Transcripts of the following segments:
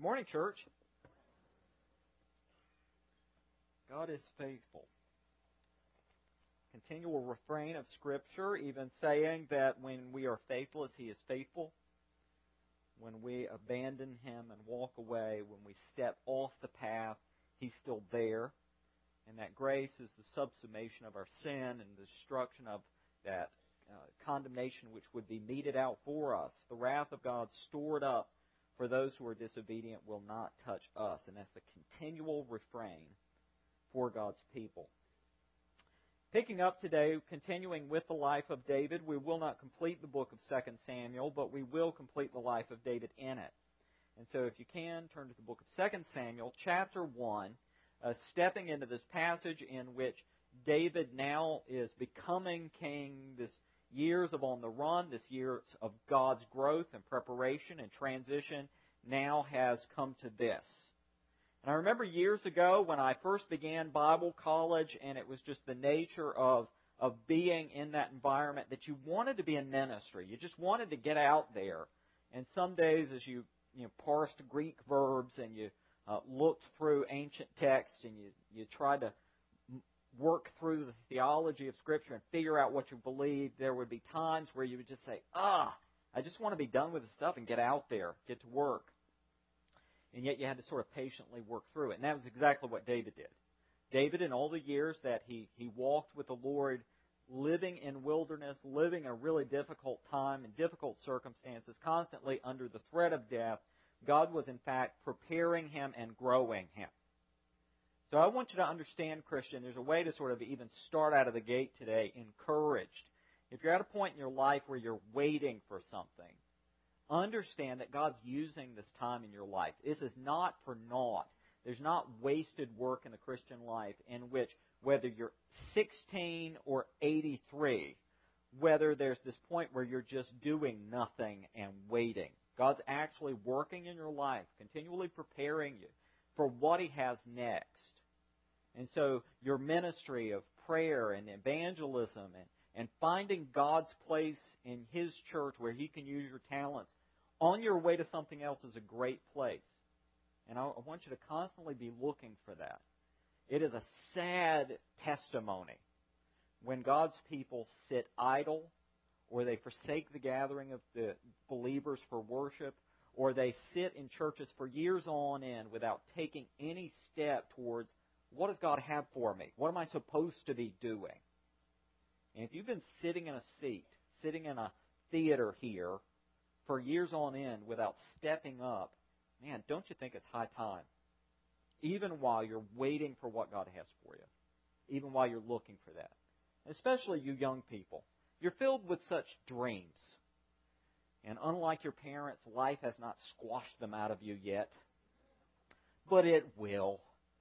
Morning, church. God is faithful. Continual refrain of Scripture, even saying that when we are faithless, He is faithful. When we abandon Him and walk away, when we step off the path, He's still there. And that grace is the subsumation of our sin and the destruction of that condemnation which would be meted out for us. The wrath of God stored up for those who are disobedient will not touch us. And that's the continual refrain for God's people. Picking up today, continuing with the life of David, we will not complete the book of 2 Samuel, but we will complete the life of David in it. And so if you can, turn to the book of 2 Samuel, chapter 1, stepping into this passage in which David now is becoming king, this years of on the run, this years of God's growth and preparation and transition now has come to this. And I remember years ago when I first began Bible college, and it was just the nature of being in that environment that you wanted to be in ministry. You just wanted to get out there. And some days as you parsed Greek verbs and you looked through ancient texts and you tried to work through the theology of Scripture and figure out what you believed, there would be times where you would just say, I just want to be done with this stuff and get out there, get to work. And yet you had to sort of patiently work through it. And that was exactly what David did. David, in all the years that he walked with the Lord, living in wilderness, living a really difficult time in difficult circumstances, constantly under the threat of death, God was in fact preparing him and growing him. So I want you to understand, Christian, there's a way to sort of even start out of the gate today encouraged. If you're at a point in your life where you're waiting for something, understand that God's using this time in your life. This is not for naught. There's not wasted work in the Christian life in which, whether you're 16 or 83, whether there's this point where you're just doing nothing and waiting. God's actually working in your life, continually preparing you for what He has next. And so your ministry of prayer and evangelism and finding God's place in His church where He can use your talents on your way to something else is a great place. And I want you to constantly be looking for that. It is a sad testimony when God's people sit idle, or they forsake the gathering of the believers for worship, or they sit in churches for years on end without taking any step towards, what does God have for me? What am I supposed to be doing? And if you've been sitting in a seat, sitting in a theater here for years on end without stepping up, man, don't you think it's high time? Even while you're waiting for what God has for you. Even while you're looking for that. Especially you young people. You're filled with such dreams. And unlike your parents, life has not squashed them out of you yet. But it will.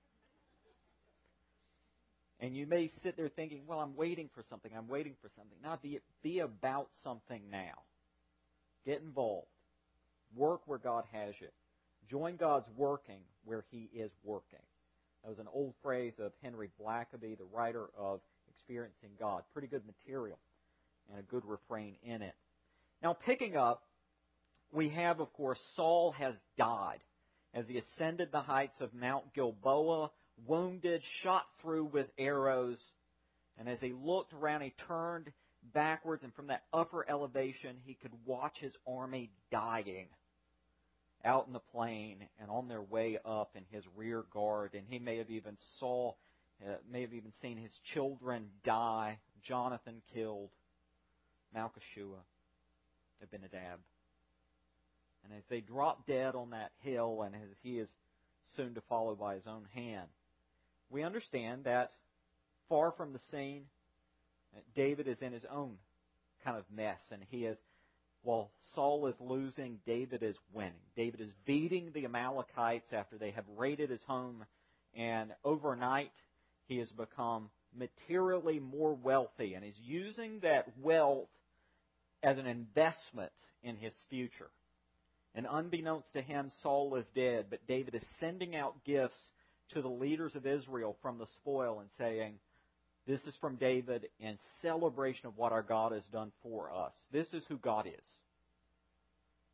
And you may sit there thinking, well, I'm waiting for something. Now, be about something now. Get involved. Work where God has you. Join God's working where He is working. That was an old phrase of Henry Blackaby, the writer of Experiencing God. Pretty good material and a good refrain in it. Now, picking up, we have, of course, Saul has died as he ascended the heights of Mount Gilboa, wounded, shot through with arrows. And as he looked around, he turned backwards, and from that upper elevation, he could watch his army dying out in the plain and on their way up in his rear guard. And he may have even seen his children die, Jonathan killed, Malchishua, Abinadab. And as they drop dead on that hill, and as he is soon to follow by his own hand, we understand that far from the scene, David is in his own kind of mess, and he is, while Saul is losing, David is winning. David is beating the Amalekites after they have raided his home, and overnight he has become materially more wealthy, and is using that wealth as an investment in his future. And unbeknownst to him, Saul is dead, but David is sending out gifts to the leaders of Israel from the spoil and saying, this is from David in celebration of what our God has done for us. This is who God is.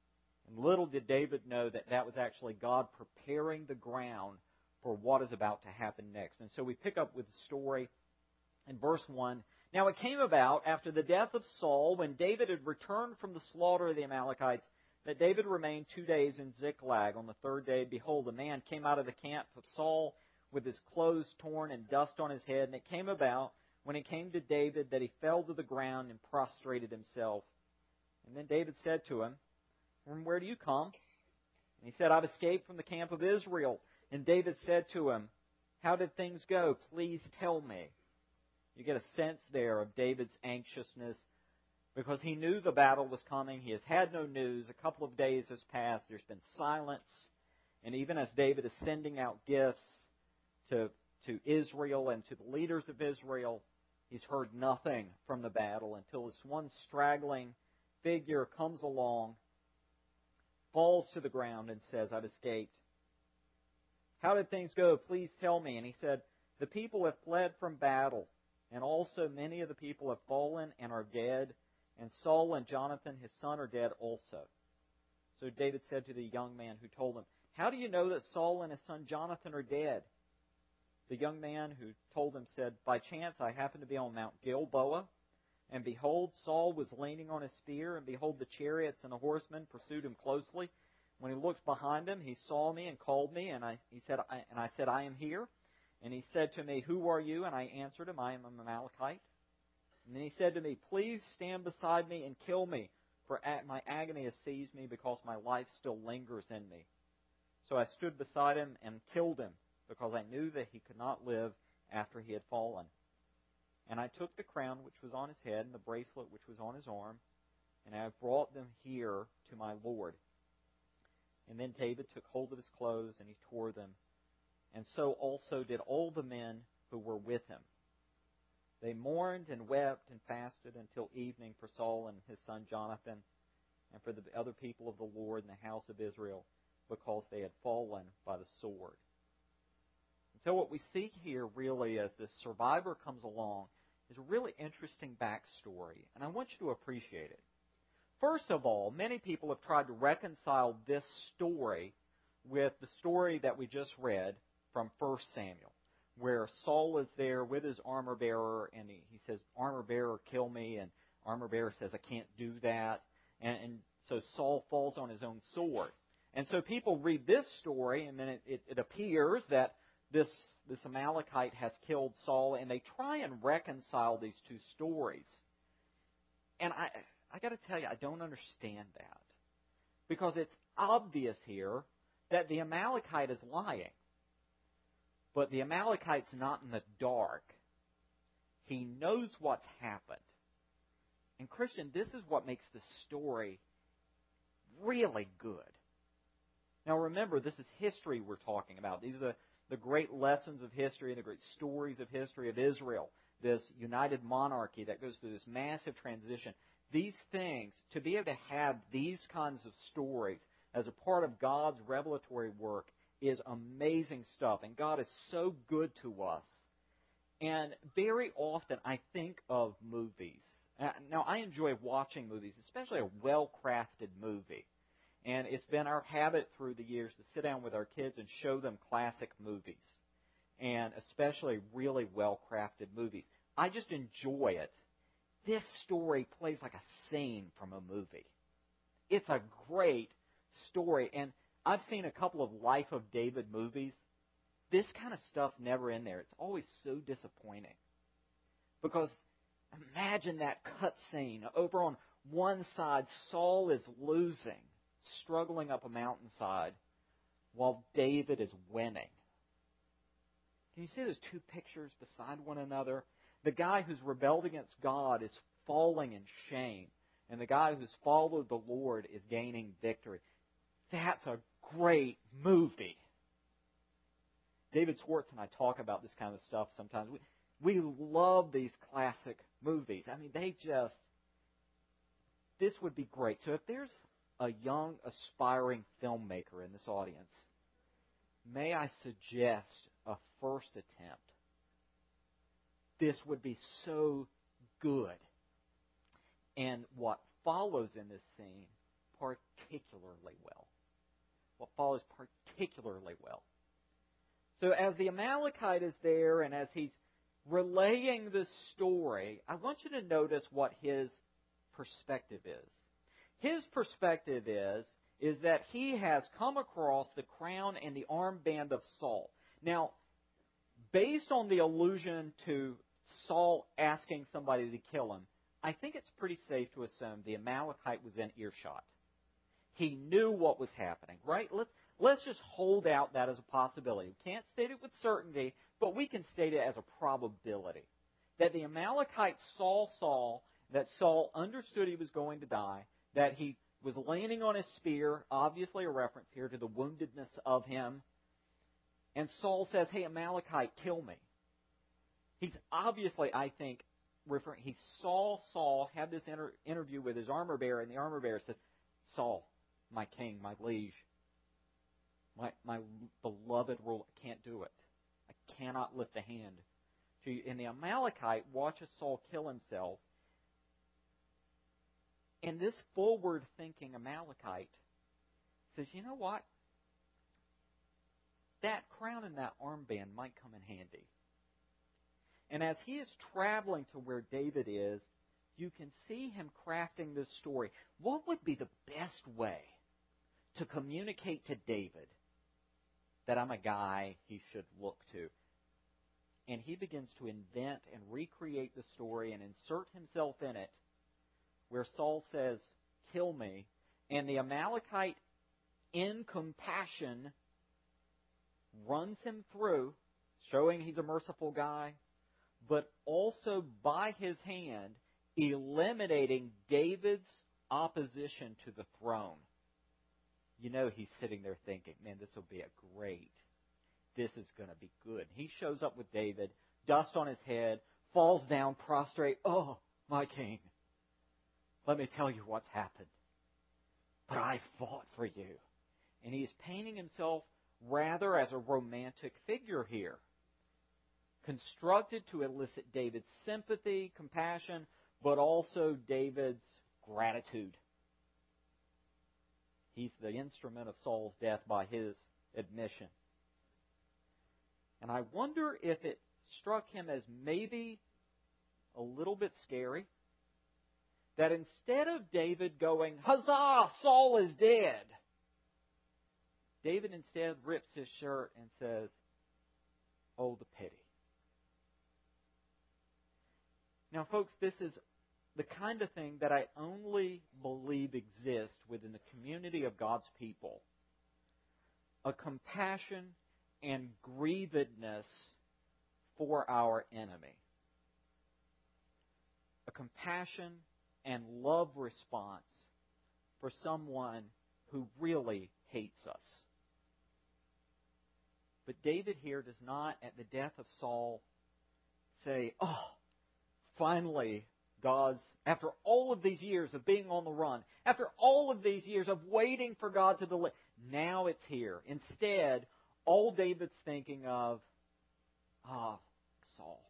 And little did David know that that was actually God preparing the ground for what is about to happen next. And so we pick up with the story in verse 1. Now it came about after the death of Saul, when David had returned from the slaughter of the Amalekites, that David remained 2 days in Ziklag. On the third day, behold, a man came out of the camp of Saul with his clothes torn and dust on his head. And it came about, when he came to David, that he fell to the ground and prostrated himself. And then David said to him, "From where do you come?" And he said, "I've escaped from the camp of Israel." And David said to him, "How did things go? Please tell me." You get a sense there of David's anxiousness because he knew the battle was coming. He has had no news. A couple of days has passed. There's been silence. And even as David is sending out gifts to Israel and to the leaders of Israel, he's heard nothing from the battle until this one straggling figure comes along, falls to the ground, and says, "I've escaped. How did things go? Please tell me." And he said, "The people have fled from battle, and also many of the people have fallen and are dead, and Saul and Jonathan, his son, are dead also." So David said to the young man who told him, "How do you know that Saul and his son Jonathan are dead?" The young man who told him said, "By chance I happened to be on Mount Gilboa, and behold, Saul was leaning on his spear, and behold, the chariots and the horsemen pursued him closely. When he looked behind him, he saw me and called me, and I said, I am here. And he said to me, 'Who are you?' And I answered him, 'I am an Amalekite.' And then he said to me, 'Please stand beside me and kill me, for my agony has seized me because my life still lingers in me.' So I stood beside him and killed him, because I knew that he could not live after he had fallen. And I took the crown which was on his head and the bracelet which was on his arm, and I have brought them here to my Lord." And then David took hold of his clothes, and he tore them. And so also did all the men who were with him. They mourned and wept and fasted until evening for Saul and his son Jonathan, and for the other people of the Lord in the house of Israel, because they had fallen by the sword. And so what we see here really as this survivor comes along is a really interesting backstory, and I want you to appreciate it. First of all, many people have tried to reconcile this story with the story that we just read from 1 Samuel, where Saul is there with his armor bearer, and he says, "Armor bearer, kill me," and armor bearer says, "I can't do that." And so Saul falls on his own sword. And so people read this story, and then it appears that this Amalekite has killed Saul, and they try and reconcile these two stories. And I got to tell you, I don't understand that. Because it's obvious here that the Amalekite is lying. But the Amalekite's not in the dark. He knows what's happened. And Christian, this is what makes this story really good. Now remember, this is history we're talking about. These are the great lessons of history and the great stories of history of Israel. This united monarchy that goes through this massive transition. These things, to be able to have these kinds of stories as a part of God's revelatory work is amazing stuff. And God is so good to us. And very often I think of movies. Now, I enjoy watching movies, especially a well-crafted movie. And it's been our habit through the years to sit down with our kids and show them classic movies. And especially really well-crafted movies. I just enjoy it. This story plays like a scene from a movie. It's a great story. And I've seen a couple of Life of David movies. This kind of stuff never in there. It's always so disappointing. Because imagine that cutscene. Over on one side, Saul is losing, struggling up a mountainside, while David is winning. Can you see those two pictures beside one another? The guy who's rebelled against God is falling in shame, and the guy who's followed the Lord is gaining victory. That's a great movie. David Swartz and I talk about this kind of stuff sometimes. We love these classic movies. I mean, this would be great. So if there's a young, aspiring filmmaker in this audience, may I suggest a first attempt? This would be so good. And what follows in this scene particularly well. What follows particularly well. So as the Amalekite is there and as he's relaying this story, I want you to notice what his perspective is. His perspective is that he has come across the crown and the armband of Saul. Now, based on the allusion to Saul asking somebody to kill him, I think it's pretty safe to assume the Amalekite was in earshot. He knew what was happening, right? Let's just hold out that as a possibility. We can't state it with certainty, but we can state it as a probability. That the Amalekite saw Saul, that Saul understood he was going to die, that he was leaning on his spear, obviously a reference here to the woundedness of him. And Saul says, "Hey, Amalekite, kill me." He's obviously, I think, he saw Saul have this interview with his armor bearer, and the armor bearer says, "Saul, my king, my liege, my beloved ruler, I can't do it. I cannot lift a hand to you." And the Amalekite watches Saul kill himself. And this forward-thinking Amalekite says, "You know what? That crown and that armband might come in handy." And as he is traveling to where David is, you can see him crafting this story. What would be the best way to communicate to David that I'm a guy he should look to? And he begins to invent and recreate the story and insert himself in it, where Saul says, "Kill me." And the Amalekite, in compassion, runs him through, showing he's a merciful guy, but also by his hand, eliminating David's opposition to the throne. You know he's sitting there thinking, "Man, this will be this is going to be good." He shows up with David, dust on his head, falls down prostrate. "Oh, my king, let me tell you what's happened. But I fought for you." And he's painting himself rather as a romantic figure here, constructed to elicit David's sympathy, compassion, but also David's gratitude. He's the instrument of Saul's death by his admission. And I wonder if it struck him as maybe a little bit scary that instead of David going, "Huzzah, Saul is dead," David instead rips his shirt and says, "Oh, the pity." Now, folks, this is the kind of thing that I only believe exists within the community of God's people. A compassion and grievedness for our enemy. A compassion and love response for someone who really hates us. But David here does not, at the death of Saul, say, "Oh, finally, after all of these years of being on the run, after all of these years of waiting for God to deliver, now it's here." Instead, all David's thinking of, Saul.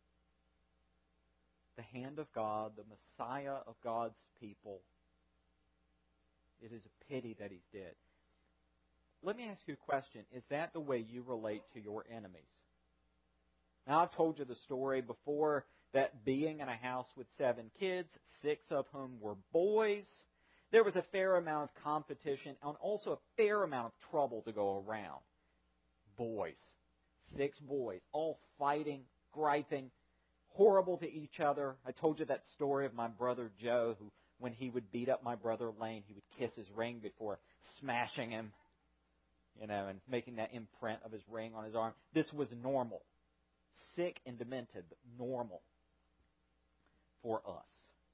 The hand of God, the Messiah of God's people. It is a pity that he's dead. Let me ask you a question. Is that the way you relate to your enemies? Now, I've told you the story before that being in a house with 7 kids, 6 of whom were boys, there was a fair amount of competition and also a fair amount of trouble to go around. Boys. 6 boys, all fighting, griping, horrible to each other. I told you that story of my brother Joe, who, when he would beat up my brother Lane, he would kiss his ring before smashing him, and making that imprint of his ring on his arm. This was normal. Sick and demented, but normal for us.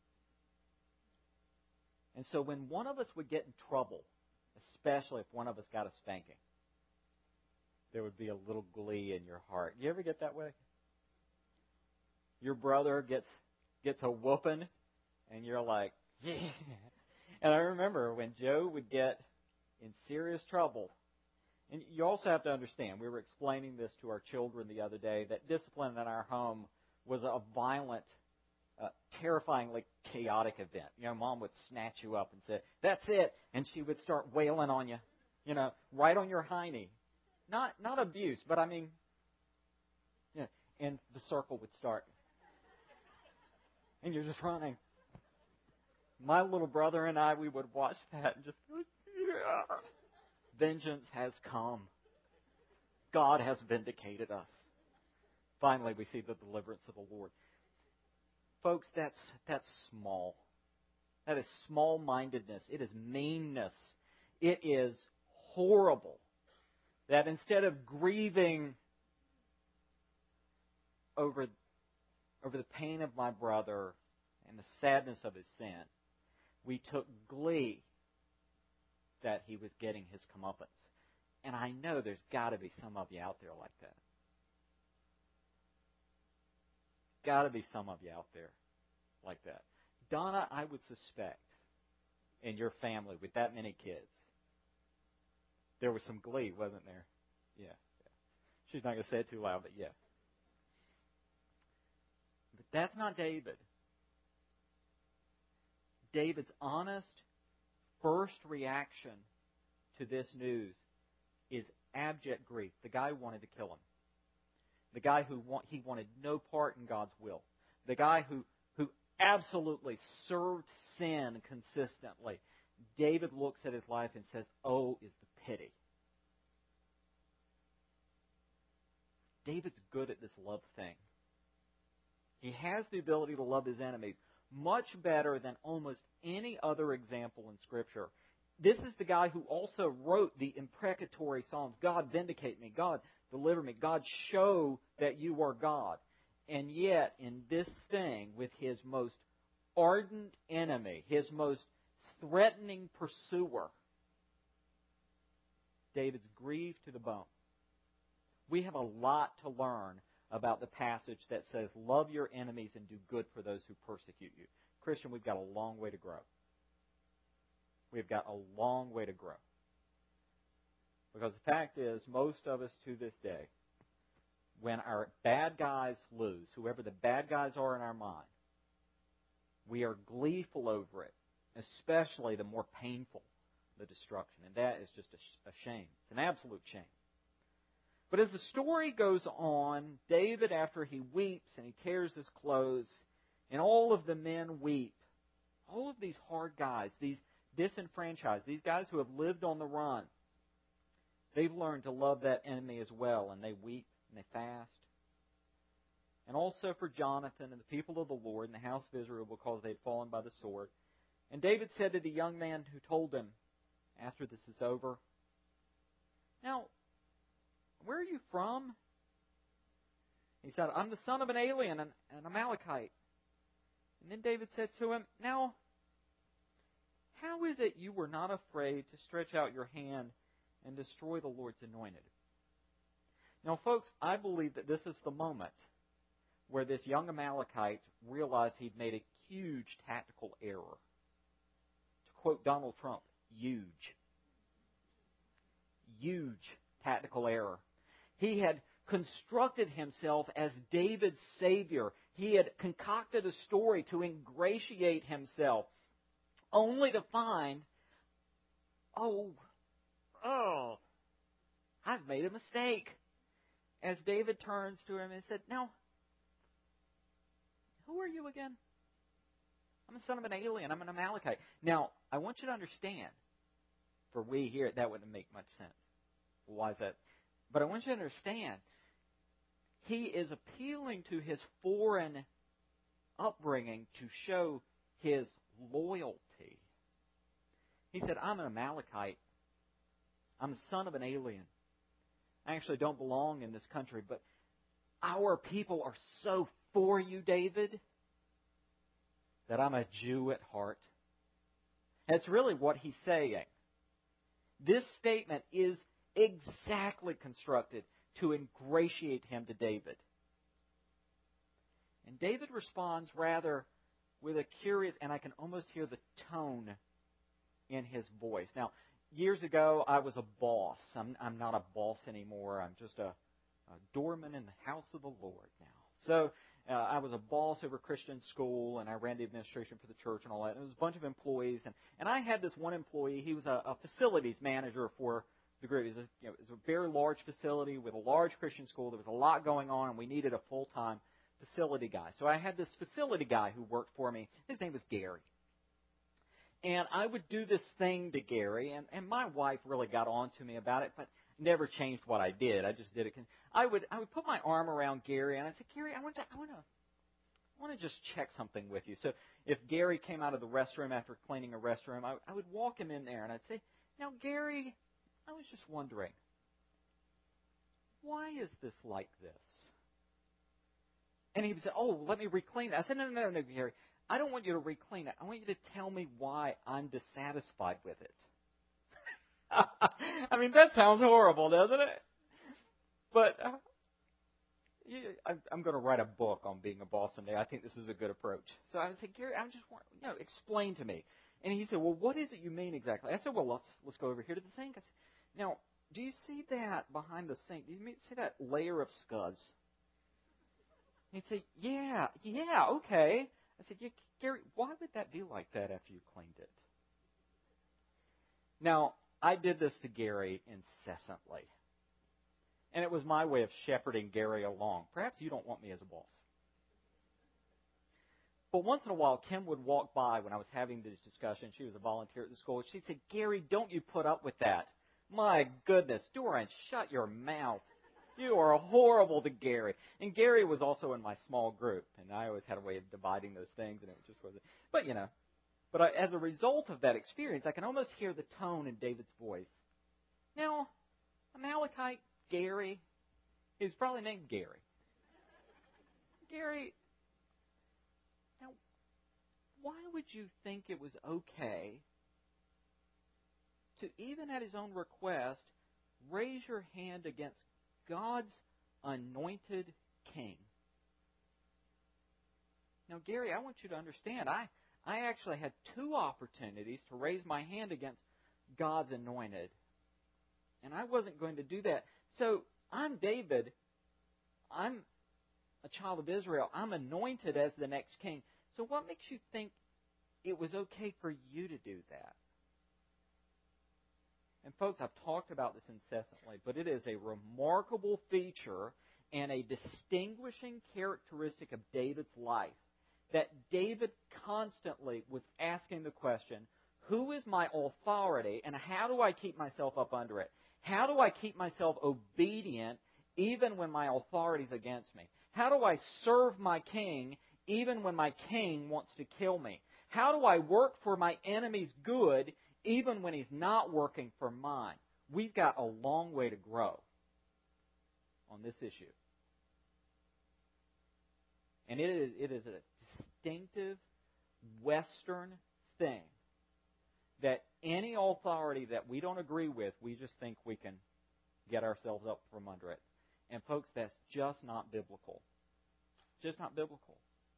And so when one of us would get in trouble, especially if one of us got a spanking, there would be a little glee in your heart. You ever get that way? Your brother gets a whooping, and you're like, "Yeah." And I remember when Joe would get in serious trouble, and you also have to understand, we were explaining this to our children the other day, that discipline in our home was a violent, terrifyingly chaotic event. Mom would snatch you up and say, "That's it," and she would start wailing on you, right on your hiney. Not abuse, but I mean, and the circle would start. And you're just running. My little brother and I, we would watch that and just go, yeah. Vengeance has come. God has vindicated us. Finally, we see the deliverance of the Lord. Folks, that's small. That is small-mindedness. It is meanness. It is horrible that instead of grieving over the pain of my brother and the sadness of his sin, we took glee that he was getting his comeuppance. And I know there's got to be some of you out there like that. Got to be some of you out there like that. Donna, I would suspect, in your family with that many kids, there was some glee, wasn't there? Yeah. She's not going to say it too loud, but yeah. But that's not David. David's honest first reaction to this news is abject grief. The guy wanted to kill him. The guy he wanted no part in God's will. The guy who absolutely served sin consistently. David looks at his life and says, "Oh, is the pity." David's good at this love thing. He has the ability to love his enemies much better than almost any other example in Scripture. This is the guy who also wrote the imprecatory Psalms. God, vindicate me. God, deliver me. God, show that you are God. And yet, in this thing, with his most ardent enemy, his most threatening pursuer, David's grieved to the bone. We have a lot to learn about the passage that says, love your enemies and do good for those who persecute you. Christian, we've got a long way to grow. We've got a long way to grow. Because the fact is, most of us to this day, when our bad guys lose, whoever the bad guys are in our mind, we are gleeful over it, especially the more painful the destruction. And that is just a shame. It's an absolute shame. But as the story goes on, David, after he weeps and he tears his clothes, and all of the men weep, all of these hard guys, these disenfranchised, these guys who have lived on the run, they've learned to love that enemy as well, and they weep and they fast. And also for Jonathan and the people of the Lord and the house of Israel, because they had fallen by the sword. And David said to the young man who told him, after this is over, "Now, where are you from?" He said, "I'm the son of an alien, an Amalekite." And then David said to him, "Now, how is it you were not afraid to stretch out your hand and destroy the Lord's anointed?" Now, folks, I believe that this is the moment where this young Amalekite realized he'd made a huge tactical error. To quote Donald Trump, huge. Huge tactical error. He had constructed himself as David's Savior. He had concocted a story to ingratiate himself, only to find, oh, I've made a mistake. As David turns to him and said, "Now, who are you again?" "I'm the son of an alien. I'm an Amalekite." Now, I want you to understand, for we here, that wouldn't make much sense. Why is that? But I want you to understand, he is appealing to his foreign upbringing to show his loyalty. He said, "I'm an Amalekite. I'm the son of an alien. I actually don't belong in this country, but our people are so for you, David, that I'm a Jew at heart." That's really what he's saying. This statement is exactly constructed to ingratiate him to David. And David responds rather with a curious, and I can almost hear the tone in his voice. Now, years ago, I was a boss. I'm not a boss anymore. I'm just a doorman in the house of the Lord now. So I was a boss over Christian school, and I ran the administration for the church and all that. And there was a bunch of employees, and I had this one employee. He was a facilities manager for the group. It was a very large facility with a large Christian school. There was a lot going on, and we needed a full-time facility guy. So I had this facility guy who worked for me. His name was Gary. And I would do this thing to Gary, and my wife really got on to me about it, but never changed what I did. I just did it. I would put my arm around Gary, and I'd say, Gary, I want to just check something with you. So if Gary came out of the restroom after cleaning a restroom, I would walk him in there, and I'd say, now, Gary, I was just wondering, why is this like this? And he would say, oh, let me re-clean it. I said, no, Gary, I don't want you to re-clean it. I want you to tell me why I'm dissatisfied with it. I mean, that sounds horrible, doesn't it? But I'm going to write a book on being a boss someday. I think this is a good approach. So I would say, Gary, I just want, explain to me. And he said, well, what is it you mean exactly? I said, well, let's go over here to the sink. I said, now, do you see that behind the sink? Do you see that layer of scuds? He'd say, yeah, okay. I said, yeah, Gary, why would that be like that after you cleaned it? Now, I did this to Gary incessantly. And it was my way of shepherding Gary along. Perhaps you don't want me as a boss. But once in a while, Kim would walk by when I was having these discussions. She was a volunteer at the school. She'd say, Gary, don't you put up with that. My goodness, Doran, shut your mouth. You are horrible to Gary. And Gary was also in my small group, and I always had a way of dividing those things, and it just wasn't. But as a result of that experience, I can almost hear the tone in David's voice. Now, Amalekite Gary, he was probably named Gary. Gary, now, why would you think it was okay to, even at his own request, raise your hand against God's anointed king? Now, Gary, I want you to understand, I actually had 2 opportunities to raise my hand against God's anointed. And I wasn't going to do that. So, I'm David. I'm a child of Israel. I'm anointed as the next king. So what makes you think it was okay for you to do that? And folks, I've talked about this incessantly, but it is a remarkable feature and a distinguishing characteristic of David's life that David constantly was asking the question, who is my authority and how do I keep myself up under it? How do I keep myself obedient even when my authority is against me? How do I serve my king even when my king wants to kill me? How do I work for my enemy's good even when he's not working for mine? We've got a long way to grow on this issue. And it is a distinctive Western thing that any authority that we don't agree with, we just think we can get ourselves up from under it. And folks, that's just not biblical. Just not biblical.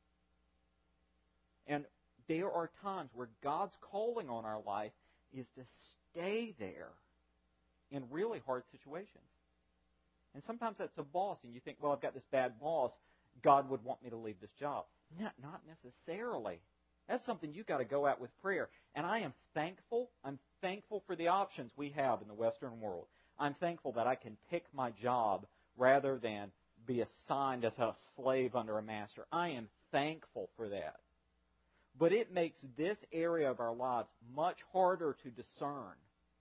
And there are times where God's calling on our life is to stay there in really hard situations. And sometimes that's a boss, and you think, well, I've got this bad boss, God would want me to leave this job. Not necessarily. That's something you've got to go at with prayer. And I am thankful. I'm thankful for the options we have in the Western world. I'm thankful that I can pick my job rather than be assigned as a slave under a master. I am thankful for that. But it makes this area of our lives much harder to discern.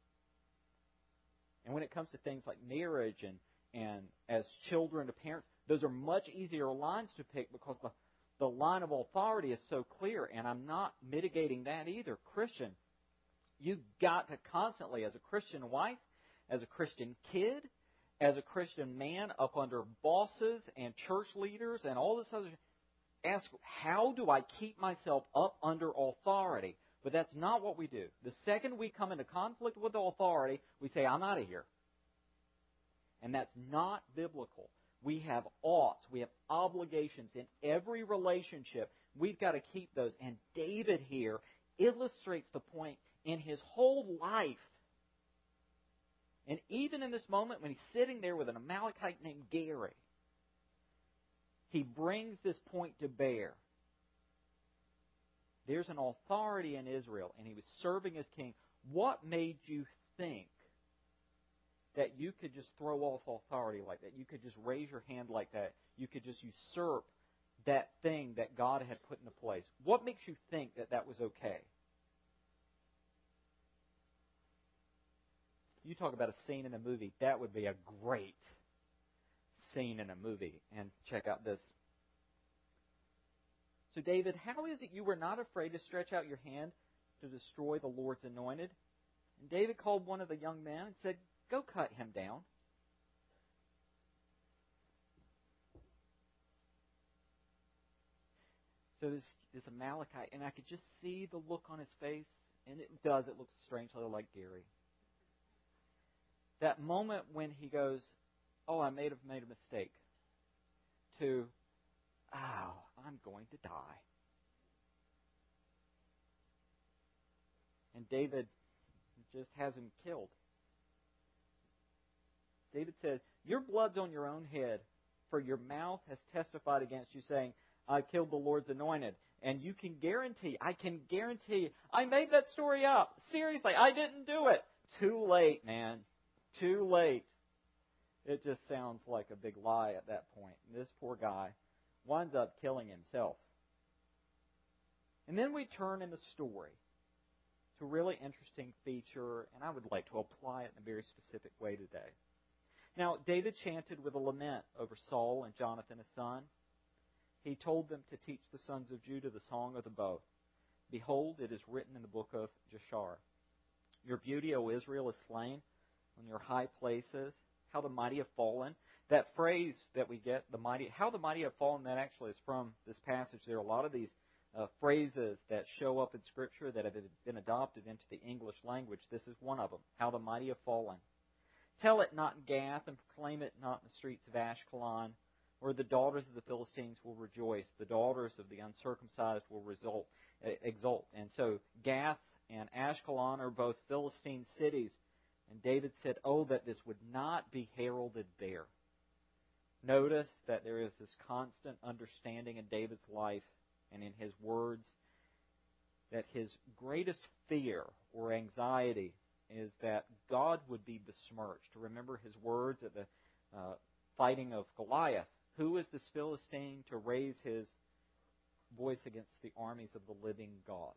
And when it comes to things like marriage and as children to parents, those are much easier lines to pick because the line of authority is so clear. And I'm not mitigating that either. Christian, you've got to constantly, as a Christian wife, as a Christian kid, as a Christian man up under bosses and church leaders and all this other, ask, how do I keep myself up under authority? But that's not what we do. The second we come into conflict with authority, we say, I'm out of here. And that's not biblical. We have oughts. We have obligations in every relationship. We've got to keep those. And David here illustrates the point in his whole life. And even in this moment when he's sitting there with an Amalekite named Gary, he brings this point to bear. There's an authority in Israel, and he was serving as king. What made you think that you could just throw off authority like that? You could just raise your hand like that? You could just usurp that thing that God had put into place? What makes you think that that was okay? You talk about a scene in a movie. That would be a great scene in a movie. And check out this. So, David, how is it you were not afraid to stretch out your hand to destroy the Lord's anointed? And David called one of the young men and said, Go cut him down. So this Amalekite, and I could just see the look on his face, and it looks strangely like Gary. That moment when he goes, oh, I may have made a mistake, to, I'm going to die. And David just has him killed. David says, your blood's on your own head, for your mouth has testified against you, saying, I killed the Lord's anointed. And I can guarantee, I made that story up. Seriously, I didn't do it. Too late, man. Too late. It just sounds like a big lie at that point. And this poor guy winds up killing himself. And then we turn in the story to a really interesting feature, and I would like to apply it in a very specific way today. Now, David chanted with a lament over Saul and Jonathan his son. He told them to teach the sons of Judah the song of the bow. Behold, it is written in the book of Jashar. Your beauty, O Israel, is slain on your high places. How the mighty have fallen. That phrase that we get, how the mighty have fallen, that actually is from this passage. There are a lot of these phrases that show up in Scripture that have been adopted into the English language. This is one of them. How the mighty have fallen. Tell it not in Gath, and proclaim it not in the streets of Ashkelon, where the daughters of the Philistines will rejoice. The daughters of the uncircumcised will exult. And so Gath and Ashkelon are both Philistine cities. And David said, oh, that this would not be heralded there. Notice that there is this constant understanding in David's life and in his words that his greatest fear or anxiety is that God would be besmirched. Remember his words at the fighting of Goliath. Who is this Philistine to raise his voice against the armies of the living God?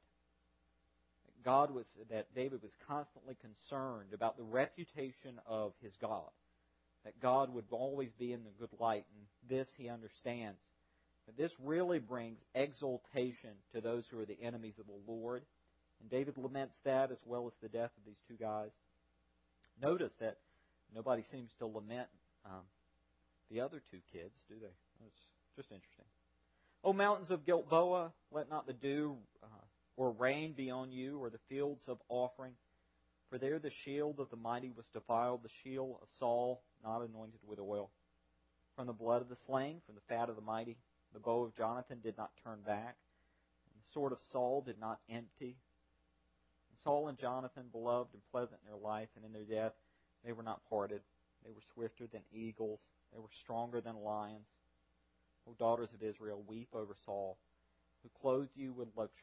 That David was constantly concerned about the reputation of his God. That God would always be in the good light. And this he understands. But this really brings exaltation to those who are the enemies of the Lord. And David laments that as well as the death of these two guys. Notice that nobody seems to lament the other two kids, do they? It's just interesting. O mountains of Gilboa, let not the dew or rain be on you, or the fields of offering. For there the shield of the mighty was defiled, the shield of Saul not anointed with oil. From the blood of the slain, from the fat of the mighty, the bow of Jonathan did not turn back, and the sword of Saul did not empty. And Saul and Jonathan, beloved and pleasant in their life, and in their death, they were not parted. They were swifter than eagles. They were stronger than lions. O daughters of Israel, weep over Saul, who clothed you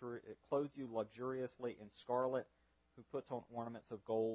luxuriously in scarlet, who puts on ornaments of gold,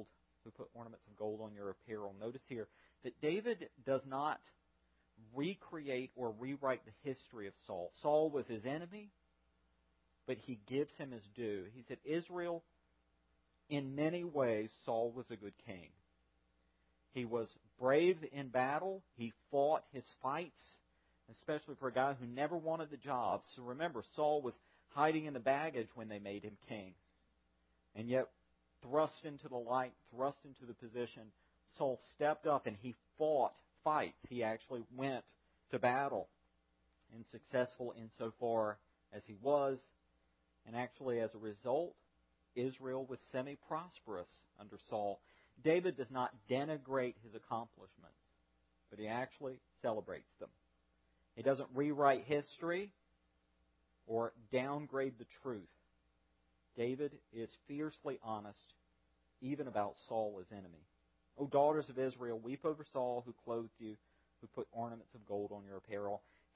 on your apparel. Notice here that David does not recreate or rewrite the history of Saul. Saul was his enemy, but he gives him his due. He said, Israel, in many ways, Saul was a good king. He was brave in battle. He fought his fights, especially for a guy who never wanted the job. So remember, Saul was hiding in the baggage when they made him king. And yet, thrust into the light, thrust into the position, Saul stepped up and he fought fights. He actually went to battle, and successful insofar as he was. And actually, as a result, Israel was semi-prosperous under Saul. David does not denigrate his accomplishments, but he actually celebrates them. He doesn't rewrite history or downgrade the truth. David is fiercely honest, even about Saul, his enemy. O daughters of Israel, weep over Saul, who clothed you, who put ornaments of gold on your apparel.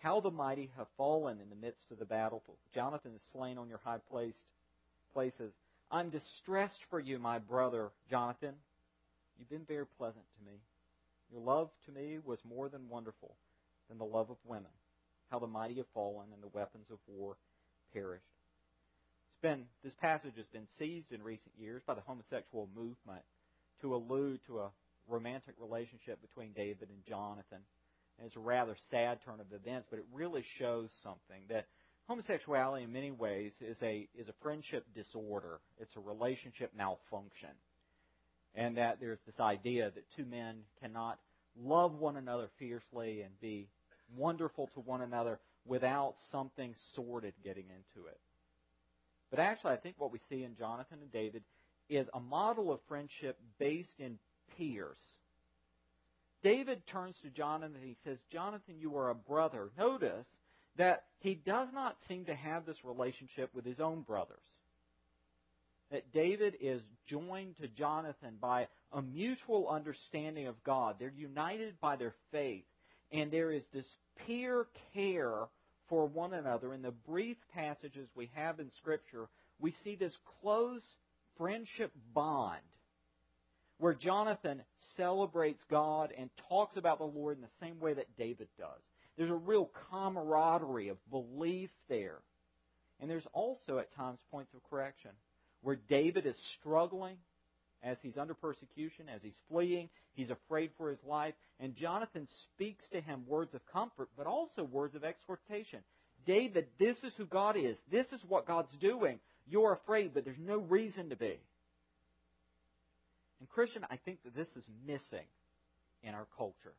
How the mighty have fallen in the midst of the battle. Jonathan is slain on your high places. I'm distressed for you, my brother Jonathan. You've been very pleasant to me. Your love to me was more than wonderful than the love of women. How the mighty have fallen and the weapons of war perished. This passage has been seized in recent years by the homosexual movement to allude to a romantic relationship between David and Jonathan. And it's a rather sad turn of events, but it really shows something, that homosexuality in many ways is a friendship disorder. It's a relationship malfunction. And that there's this idea that two men cannot love one another fiercely and be wonderful to one another without something sordid getting into it. But actually, I think what we see in Jonathan and David is a model of friendship based in peers. David turns to Jonathan and he says, Jonathan, you are a brother. Notice that he does not seem to have this relationship with his own brothers. That David is joined to Jonathan by a mutual understanding of God. They're united by their faith. And there is this peer care for one another. In the brief passages we have in Scripture, we see this close friendship bond where Jonathan celebrates God and talks about the Lord in the same way that David does. There's a real camaraderie of belief there. And there's also at times points of correction where David is struggling as he's under persecution, as he's fleeing, he's afraid for his life, and Jonathan speaks to him words of comfort, but also words of exhortation. David, this is who God is. This is what God's doing. You're afraid, but there's no reason to be. And Christian, I think that this is missing in our culture.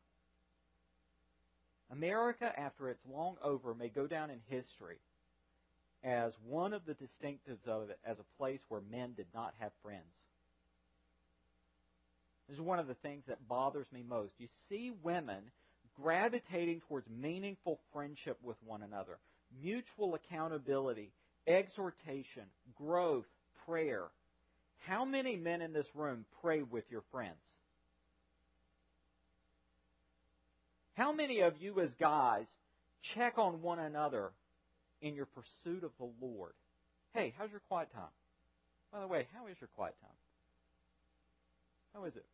America, after it's long over, may go down in history as one of the distinctives of it as a place where men did not have friends. This is one of the things that bothers me most. You see women gravitating towards meaningful friendship with one another, mutual accountability, exhortation, growth, prayer. How many men in this room pray with your friends? How many of you as guys check on one another in your pursuit of the Lord? Hey, how's your quiet time? By the way, how is your quiet time? How is it?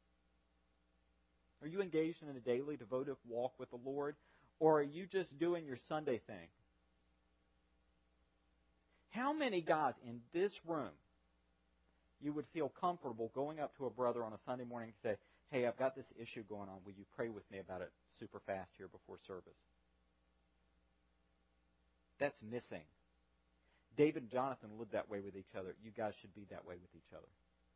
Are you engaged in a daily devotive walk with the Lord? Or are you just doing your Sunday thing? How many guys in this room you would feel comfortable going up to a brother on a Sunday morning and say, hey, I've got this issue going on. Will you pray with me about it super fast here before service? That's missing. David and Jonathan lived that way with each other. You guys should be that way with each other.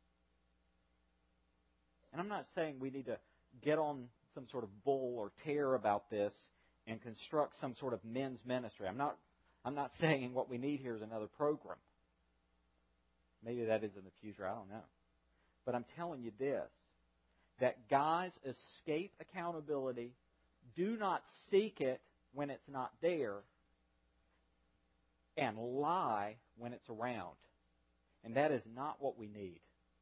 And I'm not saying we need to get on some sort of bull or tear about this and construct some sort of men's ministry. I'm not saying what we need here is another program. Maybe that is in the future. I don't know. But I'm telling you this, that guys escape accountability, do not seek it when it's not there, and lie when it's around. And that is not what we need.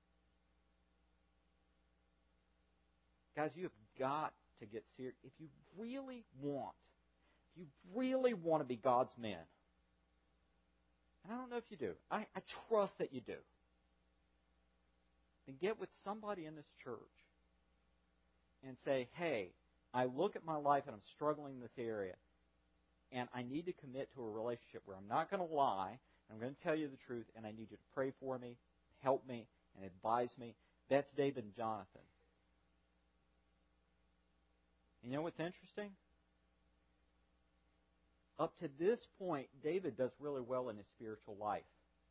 Guys, you have got to get serious. If you really want to be God's men, and I don't know if you do, I trust that you do, then get with somebody in this church and say, hey, I look at my life and I'm struggling in this area, and I need to commit to a relationship where I'm not going to lie, I'm going to tell you the truth, and I need you to pray for me, help me, and advise me. That's David and Jonathan. You know what's interesting? Up to this point, David does really well in his spiritual life.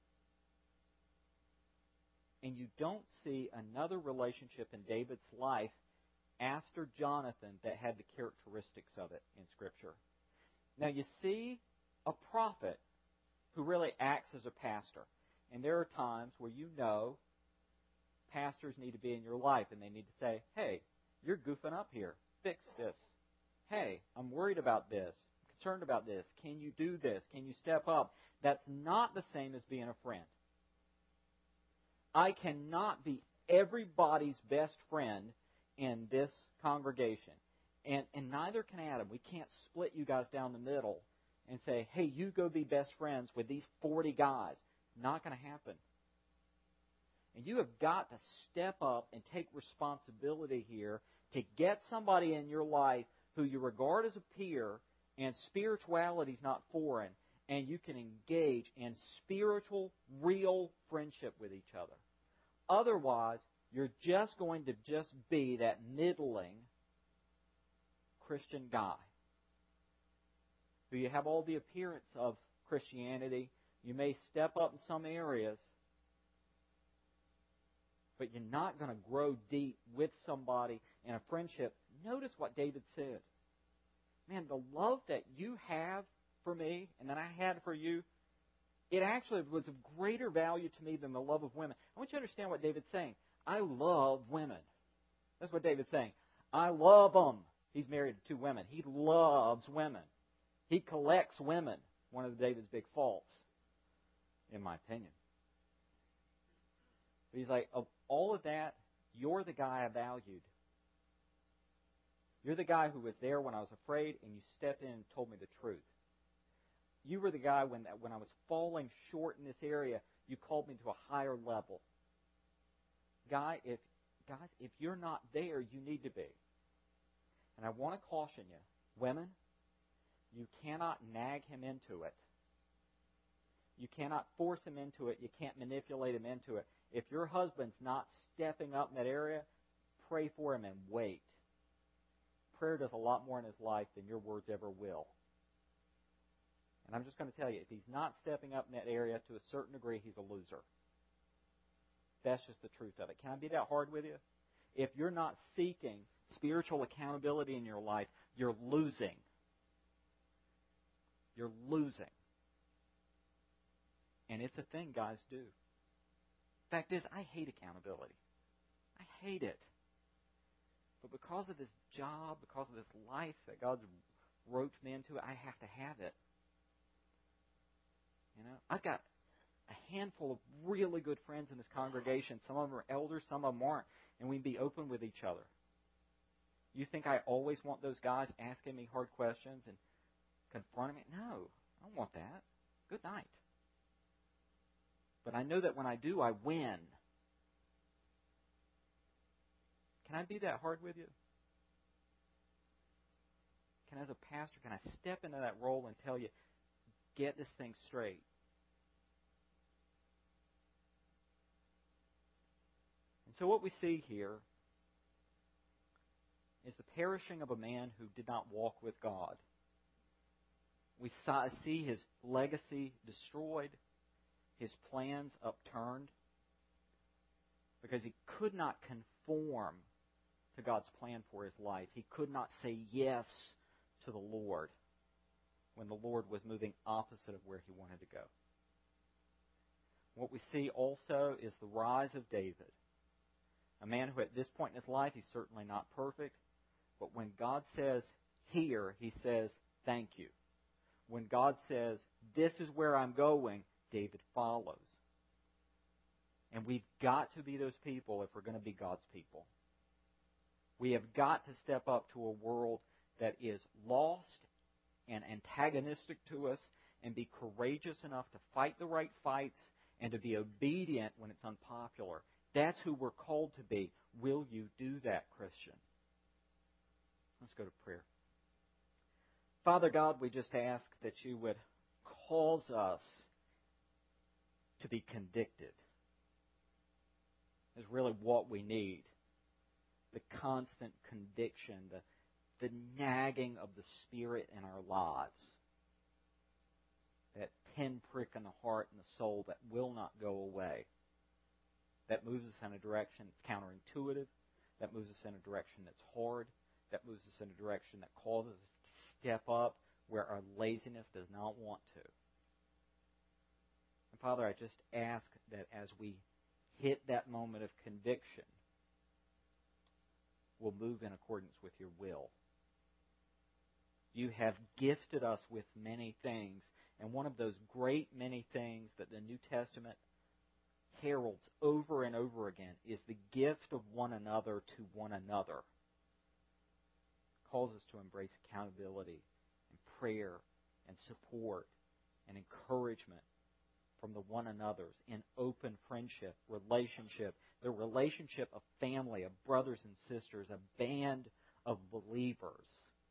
And you don't see another relationship in David's life after Jonathan that had the characteristics of it in Scripture. Now you see a prophet who really acts as a pastor. And there are times where you know pastors need to be in your life and they need to say, hey, you're goofing up here. Fix this. Hey, I'm worried about this. I'm concerned about this. Can you do this? Can you step up? That's not the same as being a friend. I cannot be everybody's best friend in this congregation. And neither can Adam. We can't split you guys down the middle and say, hey, you go be best friends with these 40 guys. Not going to happen. And you have got to step up and take responsibility here to get somebody in your life who you regard as a peer, and spirituality is not foreign, and you can engage in spiritual, real friendship with each other. Otherwise, you're just going to just be that middling Christian guy who you have all the appearance of Christianity. You may step up in some areas, but you're not going to grow deep with somebody in a friendship. Notice what David said. Man, the love that you have for me and that I had for you, it actually was of greater value to me than the love of women. I want you to understand what David's saying. I love women. That's what David's saying. I love them. He's married to 2 women. He loves women. He collects women. One of David's big faults, in my opinion. But he's like, of all of that, you're the guy I valued. You're the guy who was there when I was afraid, and you stepped in and told me the truth. You were the guy when I was falling short in this area, you called me to a higher level. Guys, if you're not there, you need to be. And I want to caution you, women, you cannot nag him into it. You cannot force him into it. You can't manipulate him into it. If your husband's not stepping up in that area, pray for him and wait. Prayer does a lot more in his life than your words ever will. And I'm just going to tell you, if he's not stepping up in that area to a certain degree, he's a loser. That's just the truth of it. Can I be that hard with you? If you're not seeking spiritual accountability in your life, you're losing. You're losing. And it's a thing guys do. Fact is, I hate accountability. I hate it. But because of this job, because of this life that God's roped me into, I have to have it. You know, I've got a handful of really good friends in this congregation. Some of them are elders, some of them aren't. And we can be open with each other. You think I always want those guys asking me hard questions and confronting me? No, I don't want that. Good night. But I know that when I do, I win. Can I be that hard with you? As a pastor, can I step into that role and tell you, get this thing straight? And so what we see here is the perishing of a man who did not walk with God. We see his legacy destroyed, his plans upturned, because he could not conform to God's plan for his life. He could not say yes to the Lord when the Lord was moving opposite of where he wanted to go. What we see also is the rise of David, a man who at this point in his life, he's certainly not perfect, but when God says here, he says thank you. When God says this is where I'm going, David follows. And we've got to be those people if we're going to be God's people. We have got to step up to a world that is lost and antagonistic to us and be courageous enough to fight the right fights and to be obedient when it's unpopular. That's who we're called to be. Will you do that, Christian? Let's go to prayer. Father God, we just ask that you would cause us to be convicted. Is really what we need. The constant conviction, the nagging of the Spirit in our lives. That pinprick in the heart and the soul that will not go away. That moves us in a direction that's counterintuitive. That moves us in a direction that's hard. That moves us in a direction that causes us to step up where our laziness does not want to. And Father, I just ask that as we hit that moment of conviction, we'll move in accordance with your will. You have gifted us with many things, and one of those great many things that the New Testament heralds over and over again is the gift of one another to one another. calls us to embrace accountability and prayer and support and encouragement from the one another's in open friendship, relationship, the relationship of family, of brothers and sisters, a band of believers,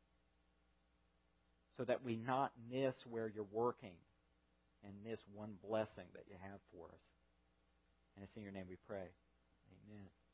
so that we not miss where you're working and miss one blessing that you have for us. And it's in your name we pray. Amen.